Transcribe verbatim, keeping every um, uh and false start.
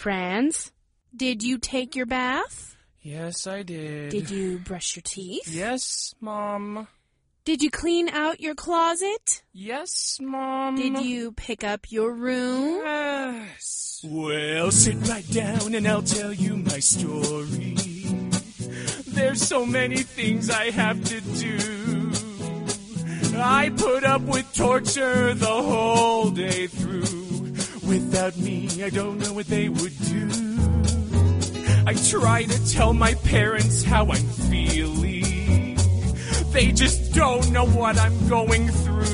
Franz. Did you take your bath? Yes, I did. Did you brush your teeth? Yes, Mom. Did you clean out your closet? Yes, Mom. Did you pick up your room? Yes. Well, sit right down and I'll tell you my story. There's so many things I have to do. I put up with torture the whole day through. Without me, I don't know what they would do. I try to tell my parents how I'm feeling. They just don't know what I'm going through.